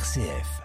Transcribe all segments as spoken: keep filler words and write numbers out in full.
R C F.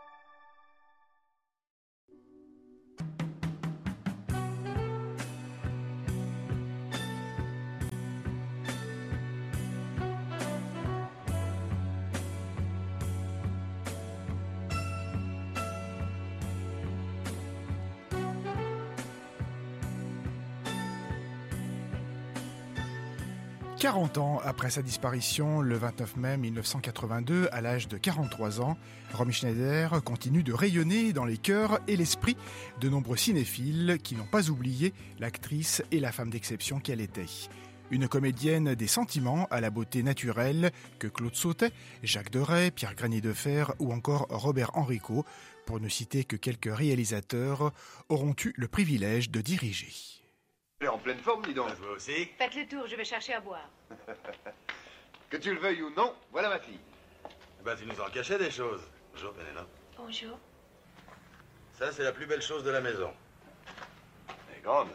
quarante ans après sa disparition, le vingt-neuf mai mille neuf cent quatre-vingt-deux, à l'âge de quarante-trois ans, Romy Schneider continue de rayonner dans les cœurs et l'esprit de nombreux cinéphiles qui n'ont pas oublié l'actrice et la femme d'exception qu'elle était. Une comédienne des sentiments à la beauté naturelle que Claude Sautet, Jacques Deray, Pierre Granier de Fer ou encore Robert Enrico, pour ne citer que quelques réalisateurs, auront eu le privilège de diriger. Elle est en pleine forme, dis donc. Vous aussi? Faites le tour, je vais chercher à boire. Que tu le veuilles ou non, voilà ma fille. Bah, tu nous en cachais des choses. Bonjour, Pénélope. Bonjour. Ça, c'est la plus belle chose de la maison. Elle est grande.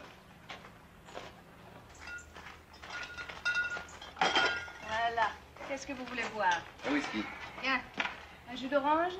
Voilà. Qu'est-ce que vous voulez boire? Un whisky. Bien. Un jus d'orange?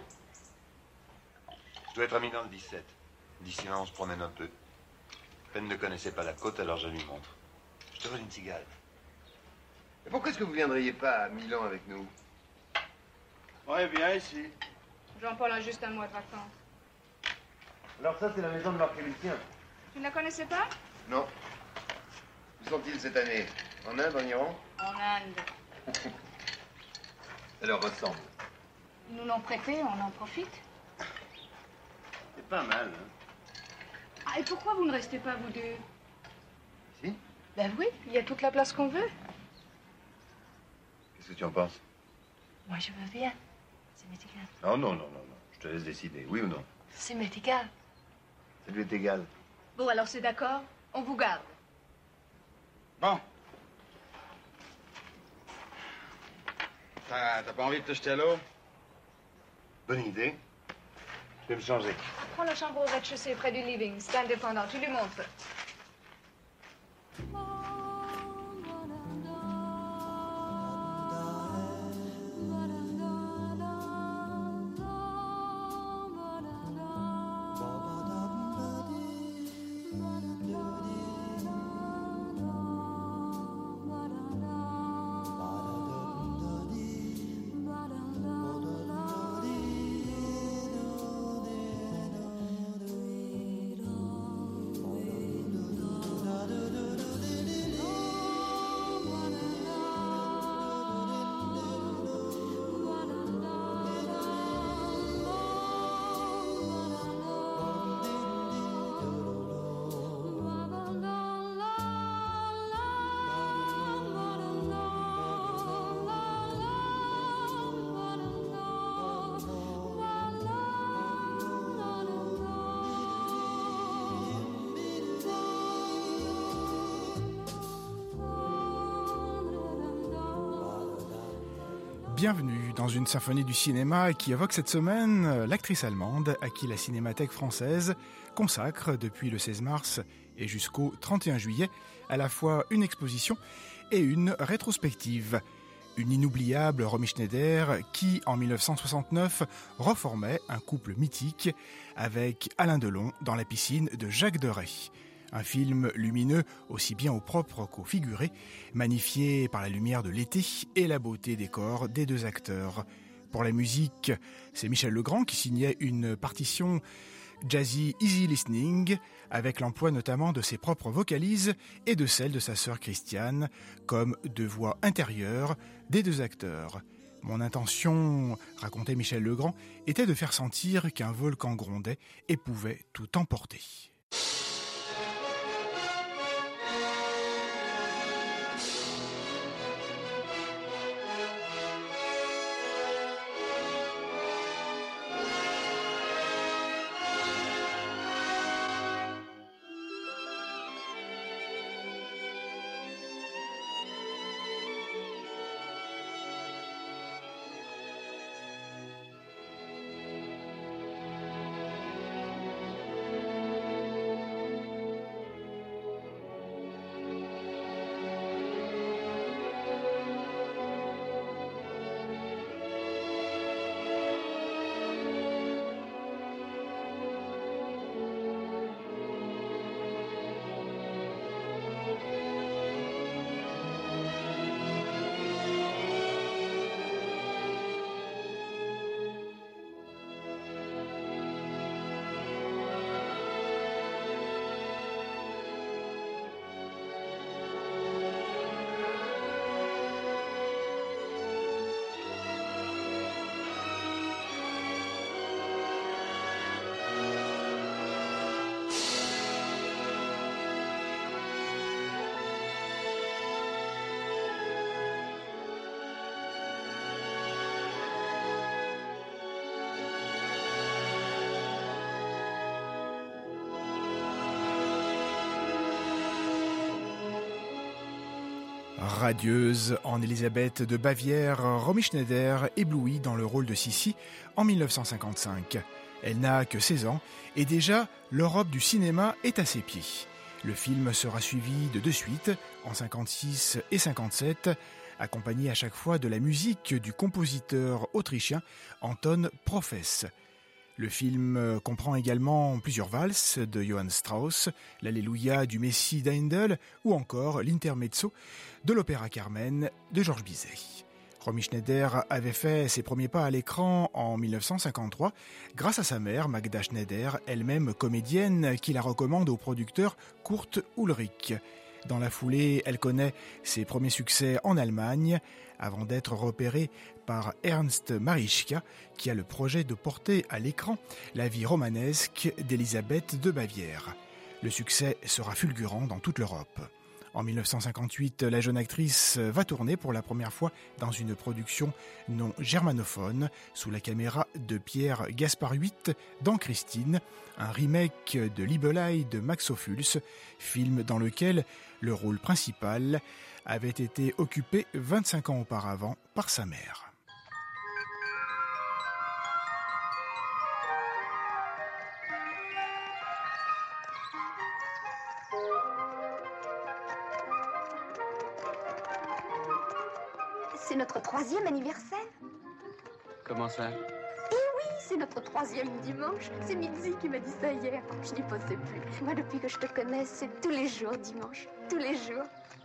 Je dois être à Milan le dix-sept. D'ici là, on se promène un peu. Peine ne connaissait pas la côte, alors je lui montre. Je te vole une cigale. Mais pourquoi est-ce que vous viendriez pas à Milan avec nous? Ouais, bien ici. Jean-Paul a juste un mois de vacances. Alors ça, c'est la maison de Marc Félicien. Tu ne la connaissais pas? Non. Où sont-ils cette année? En Inde, en Iran? En Inde. Ça leur ressemble. Ils nous l'ont prêté, on en profite. C'est pas mal, hein. Ah, et pourquoi vous ne restez pas, vous deux? Si? Ben oui, il y a toute la place qu'on veut. Qu'est-ce que tu en penses? Moi, je veux bien. C'est m'est égal. Non, non, non, non, non. Je te laisse décider, oui ou non? C'est m'est égal. Ça lui est égal. Bon, alors c'est d'accord, on vous garde. Bon. T'as t'as pas envie de te jeter à l'eau? Bonne idée. Je vais me changer. Prends la chambre au rez-de-chaussée près du living, c'est indépendant, tu lui montres. Bienvenue dans une symphonie du cinéma qui évoque cette semaine l'actrice allemande à qui la Cinémathèque française consacre depuis le seize mars et jusqu'au trente et un juillet à la fois une exposition et une rétrospective. Une inoubliable Romy Schneider qui, en mille neuf cent soixante-neuf, reformait un couple mythique avec Alain Delon dans la piscine de Jacques Deray. Un film lumineux, aussi bien au propre qu'au figuré, magnifié par la lumière de l'été et la beauté des corps des deux acteurs. Pour la musique, c'est Michel Legrand qui signait une partition jazzy easy listening, avec l'emploi notamment de ses propres vocalises et de celles de sa sœur Christiane, comme deux voix intérieures des deux acteurs. Mon intention, racontait Michel Legrand, était de faire sentir qu'un volcan grondait et pouvait tout emporter. Radieuse en Élisabeth de Bavière, Romy Schneider éblouit dans le rôle de Sissi en mille neuf cent cinquante-cinq. Elle n'a que seize ans et déjà l'Europe du cinéma est à ses pieds. Le film sera suivi de deux suites, en cinquante-six et cinquante-sept, accompagné à chaque fois de la musique du compositeur autrichien Anton Profess. Le film comprend également plusieurs valses de Johann Strauss, l'Alléluia du Messie d'Handel ou encore l'intermezzo de l'opéra Carmen de Georges Bizet. Romy Schneider avait fait ses premiers pas à l'écran en mille neuf cent cinquante-trois grâce à sa mère, Magda Schneider, elle-même comédienne, qui la recommande au producteur Kurt Ulrich. Dans la foulée, elle connaît ses premiers succès en Allemagne, avant d'être repérée par Ernst Marischka, qui a le projet de porter à l'écran la vie romanesque d'Élisabeth de Bavière. Le succès sera fulgurant dans toute l'Europe. En mille neuf cent cinquante-huit, la jeune actrice va tourner pour la première fois dans une production non germanophone sous la caméra de Pierre Gaspard huit dans Christine, un remake de Liebelei de Max Ophuls, film dans lequel le rôle principal avait été occupé vingt-cinq ans auparavant par sa mère. C'est notre troisième anniversaire. Comment ça? Eh oui, c'est notre troisième dimanche. C'est Mitzi qui m'a dit ça hier. Je n'y pensais plus. Moi, depuis que je te connais, c'est tous les jours dimanche. Tous les jours.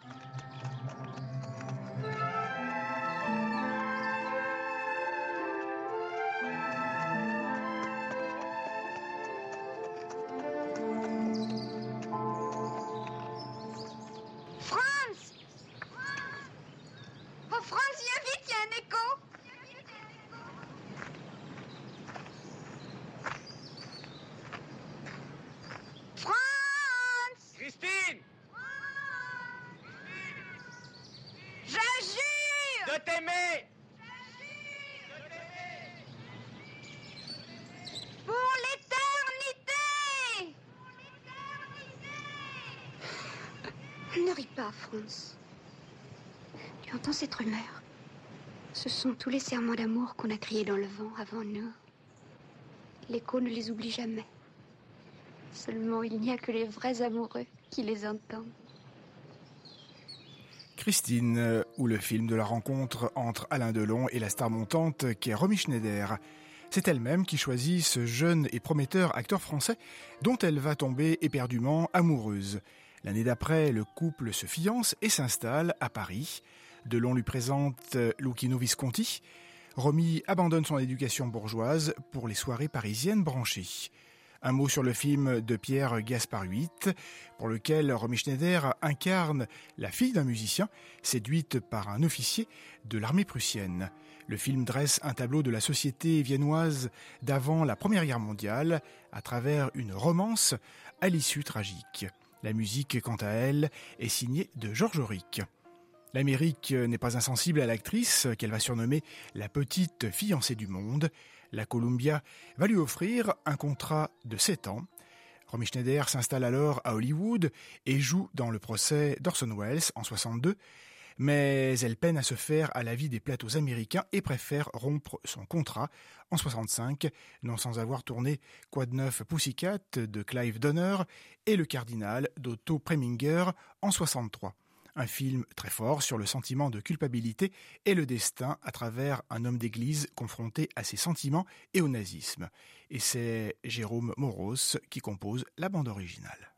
Ne ris pas, Franz. Tu entends cette rumeur? Ce sont tous les serments d'amour qu'on a criés dans le vent avant nous. L'écho ne les oublie jamais. Seulement, il n'y a que les vrais amoureux qui les entendent. Christine, ou le film de la rencontre entre Alain Delon et la star montante qu'est Romy Schneider. C'est elle-même qui choisit ce jeune et prometteur acteur français dont elle va tomber éperdument amoureuse. L'année d'après, le couple se fiance et s'installe à Paris. Delon lui présente Luchino Visconti. Romy abandonne son éducation bourgeoise pour les soirées parisiennes branchées. Un mot sur le film de Pierre Gaspard huit, pour lequel Romy Schneider incarne la fille d'un musicien, séduite par un officier de l'armée prussienne. Le film dresse un tableau de la société viennoise d'avant la Première Guerre mondiale, à travers une romance à l'issue tragique. La musique, quant à elle, est signée de Georges Auric. L'Amérique n'est pas insensible à l'actrice, qu'elle va surnommer la petite fiancée du monde. La Columbia va lui offrir un contrat de sept ans. Romy Schneider s'installe alors à Hollywood et joue dans le procès d'Orson Welles en soixante-deux, mais elle peine à se faire à la vie des plateaux américains et préfère rompre son contrat en soixante-cinq, non sans avoir tourné Quoi de neuf Pussycat de Clive Donner et Le Cardinal d'Otto Preminger en soixante-trois. Un film très fort sur le sentiment de culpabilité et le destin à travers un homme d'église confronté à ses sentiments et au nazisme. Et c'est Jérôme Moros qui compose la bande originale.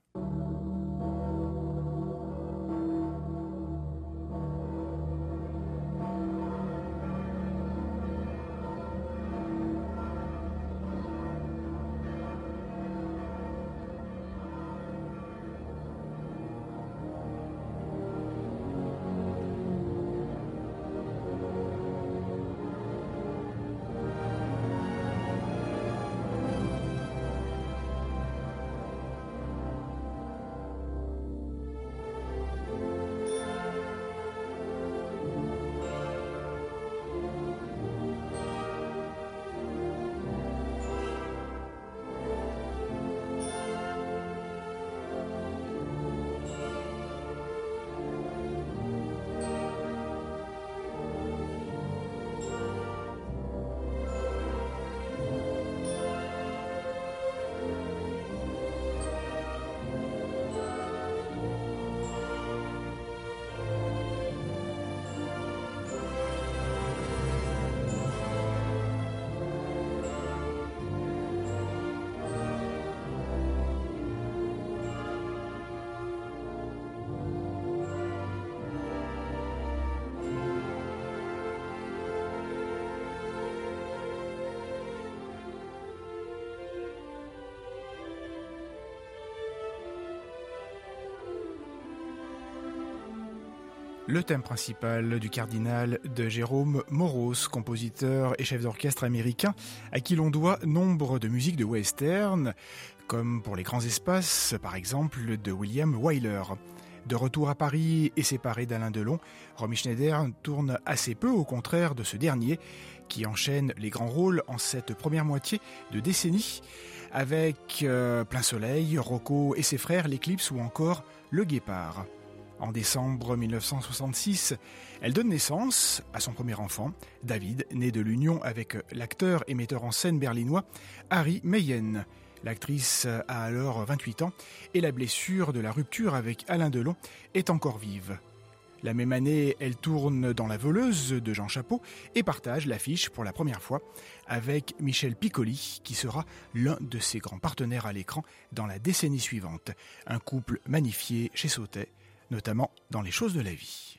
Le thème principal du Cardinal de Jérôme Moroz, compositeur et chef d'orchestre américain, à qui l'on doit nombre de musiques de western, comme pour Les Grands Espaces, par exemple, de William Wyler. De retour à Paris et séparé d'Alain Delon, Romy Schneider tourne assez peu au contraire de ce dernier, qui enchaîne les grands rôles en cette première moitié de décennie, avec euh, Plein Soleil, Rocco et ses frères, l'Éclipse ou encore Le Guépard. En décembre mille neuf cent soixante-six, elle donne naissance à son premier enfant, David, né de l'union avec l'acteur et metteur en scène berlinois Harry Meyen. L'actrice a alors vingt-huit ans et la blessure de la rupture avec Alain Delon est encore vive. La même année, elle tourne dans La Voleuse de Jean Chapeau et partage l'affiche pour la première fois avec Michel Piccoli, qui sera l'un de ses grands partenaires à l'écran dans la décennie suivante. Un couple magnifié chez Sautet, notamment dans Les Choses de la vie.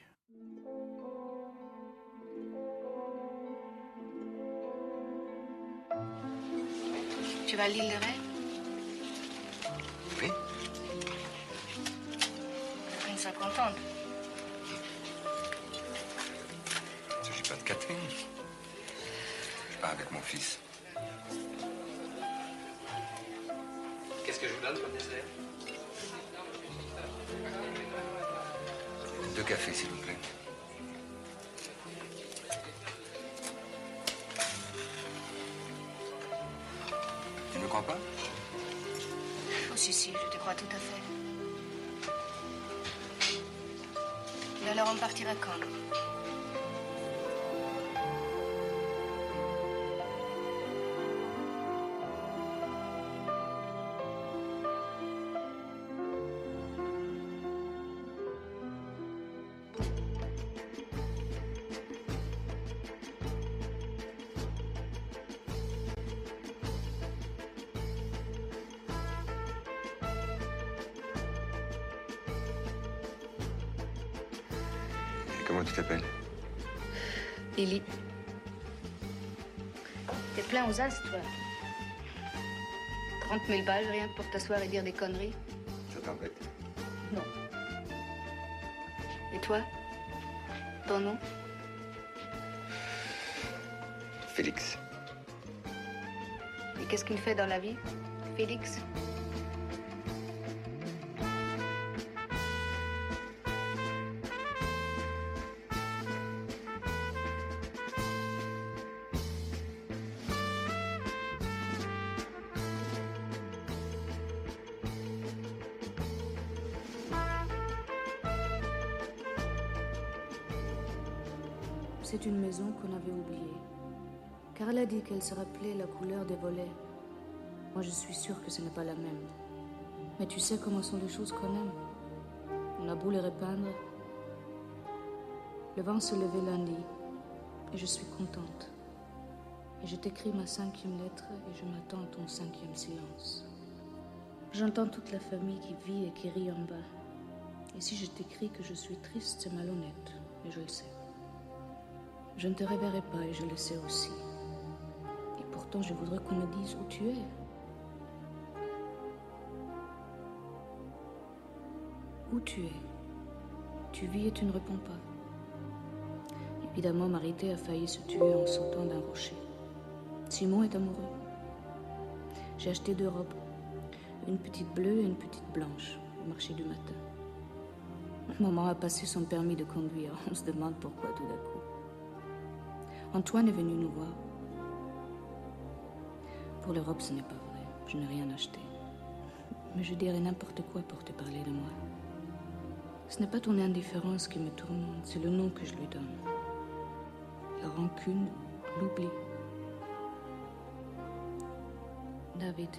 Tu vas à l'île de Ré? Oui. Catherine soit contente. Il ne s'agit pas de Catherine. Je pars avec mon fils. Qu'est-ce que je vous donne comme dessert? Deux cafés, s'il vous plaît. Tu ne me crois pas? Oh si, si, je te crois tout à fait. Et alors on partira quand? Comment tu t'appelles? Lily. T'es plein aux as, toi. trente mille pages, rien que pour t'asseoir et dire des conneries. Ça t'embête? Non. Et toi? Ton nom? Félix. Et qu'est-ce qu'il fait dans la vie, Félix? C'est une maison qu'on avait oubliée. Car elle a dit qu'elle se rappelait la couleur des volets. Moi, je suis sûre que ce n'est pas la même. Mais tu sais comment sont les choses qu'on aime. On a beau les repeindre. Le vent se levait lundi. Et je suis contente. Et je t'écris ma cinquième lettre et je m'attends à ton cinquième silence. J'entends toute la famille qui vit et qui rit en bas. Et si je t'écris que je suis triste, c'est malhonnête. Et je le sais. Je ne te reverrai pas et je le sais aussi. Et pourtant, je voudrais qu'on me dise où tu es. Où tu es? Tu vis et tu ne réponds pas. Évidemment, Marité a failli se tuer en sautant d'un rocher. Simon est amoureux. J'ai acheté deux robes. Une petite bleue et une petite blanche au marché du matin. Maman a passé son permis de conduire. On se demande pourquoi tout d'un coup. Antoine est venu nous voir. Pour les robes, ce n'est pas vrai. Je n'ai rien acheté. Mais je dirais n'importe quoi pour te parler de moi. Ce n'est pas ton indifférence qui me tourmente, c'est le nom que je lui donne. La rancune, l'oubli. David.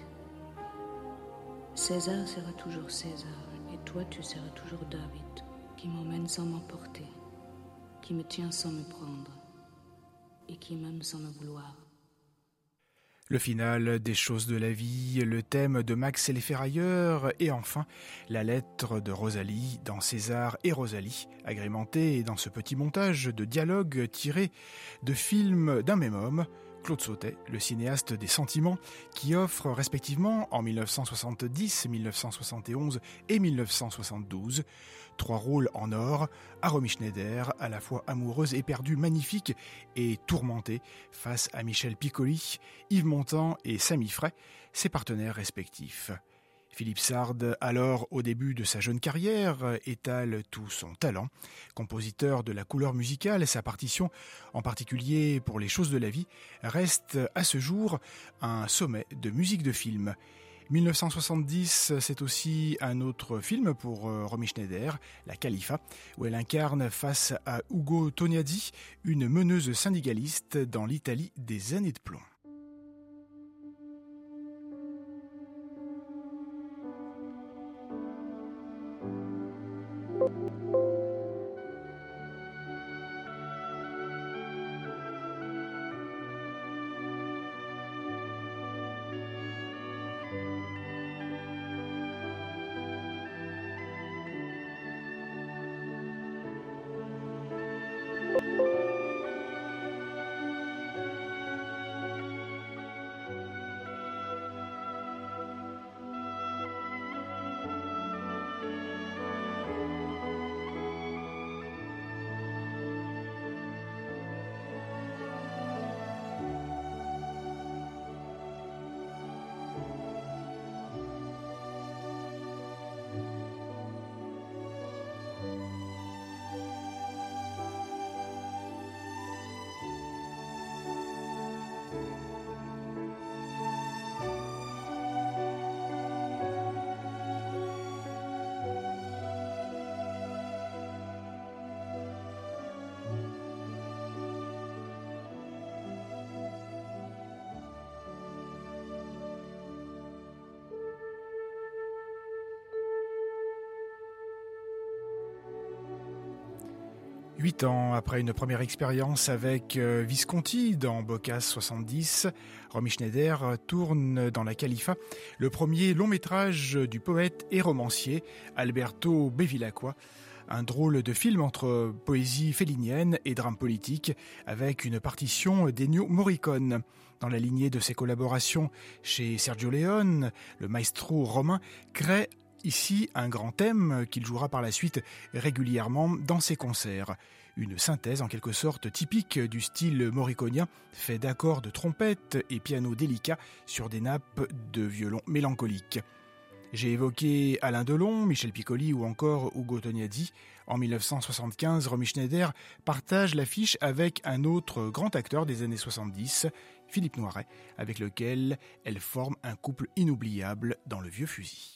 César sera toujours César. Et toi, tu seras toujours David, qui m'emmène sans m'emporter, qui me tient sans me prendre. Et qui m'aime sans me vouloir. Le final des choses de la vie, le thème de Max et les Ferrailleurs, et enfin la lettre de Rosalie dans César et Rosalie, agrémentée dans ce petit montage de dialogues tirés de films d'un même homme, Claude Sautet, le cinéaste des sentiments, qui offre respectivement en mille neuf cent soixante-dix, mille neuf cent soixante et onze et mille neuf cent soixante-douze trois rôles en or à Romy Schneider, à la fois amoureuse, éperdue, magnifique et tourmentée, face à Michel Piccoli, Yves Montand et Samy Frey, ses partenaires respectifs. Philippe Sard, alors au début de sa jeune carrière, étale tout son talent. Compositeur de la couleur musicale, sa partition, en particulier pour Les choses de la vie, reste à ce jour un sommet de musique de film. mille neuf cent soixante-dix, c'est aussi un autre film pour Romy Schneider, La Khalifa, où elle incarne face à Ugo Tognazzi, une meneuse syndicaliste dans l'Italie des années de plomb. Huit ans après une première expérience avec Visconti dans Boccace soixante-dix, Romy Schneider tourne dans La Khalifa, le premier long métrage du poète et romancier Alberto Bevilacqua. Un drôle de film entre poésie félinienne et drame politique, avec une partition d'Ennio Morricone. Dans la lignée de ses collaborations chez Sergio Leone, le maestro romain crée ici un grand thème qu'il jouera par la suite régulièrement dans ses concerts. Une synthèse en quelque sorte typique du style morriconien, fait d'accords de trompette et piano délicats sur des nappes de violon mélancoliques. J'ai évoqué Alain Delon, Michel Piccoli ou encore Ugo Tognazzi. En mille neuf cent soixante-quinze, Romy Schneider partage l'affiche avec un autre grand acteur des années soixante-dix, Philippe Noiret, avec lequel elle forme un couple inoubliable dans Le Vieux Fusil.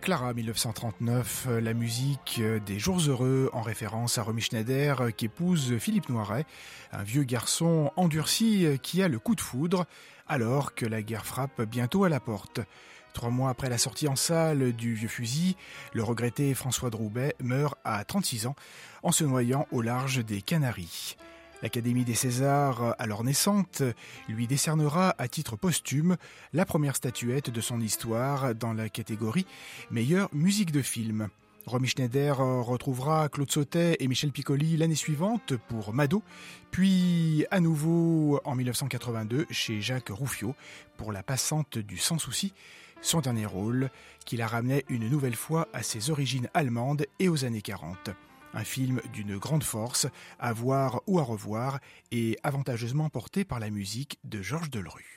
Clara, mille neuf cent trente-neuf, la musique des Jours heureux en référence à Romy Schneider qu'épouse Philippe Noiret, un vieux garçon endurci qui a le coup de foudre alors que la guerre frappe bientôt à la porte. Trois mois après la sortie en salle du Vieux Fusil, le regretté François Droubet meurt à trente-six ans en se noyant au large des Canaries. L'Académie des Césars, alors naissante, lui décernera à titre posthume la première statuette de son histoire dans la catégorie meilleure musique de film. Romy Schneider retrouvera Claude Sautet et Michel Piccoli l'année suivante pour Mado, puis à nouveau en mille neuf cent quatre-vingt-deux chez Jacques Rouffio pour La Passante du Sans Souci, son dernier rôle qui la ramenait une nouvelle fois à ses origines allemandes et aux années quarante. Un film d'une grande force, à voir ou à revoir, et avantageusement porté par la musique de Georges Delerue.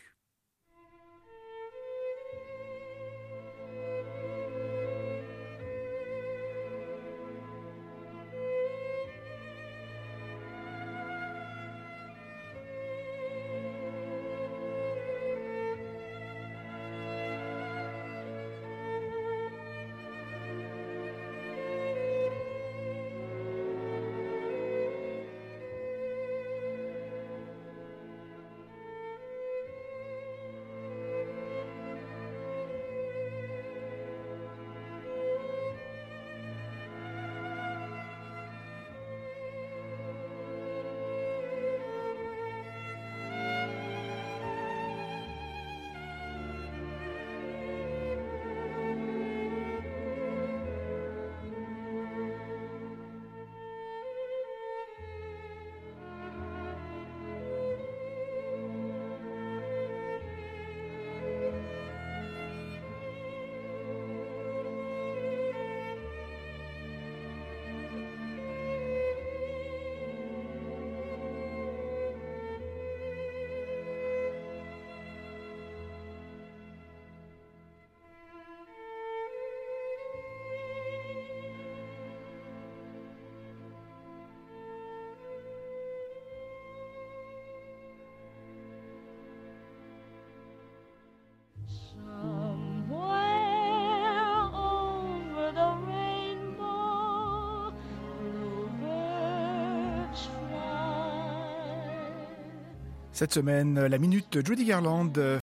Cette semaine, la minute Judy Garland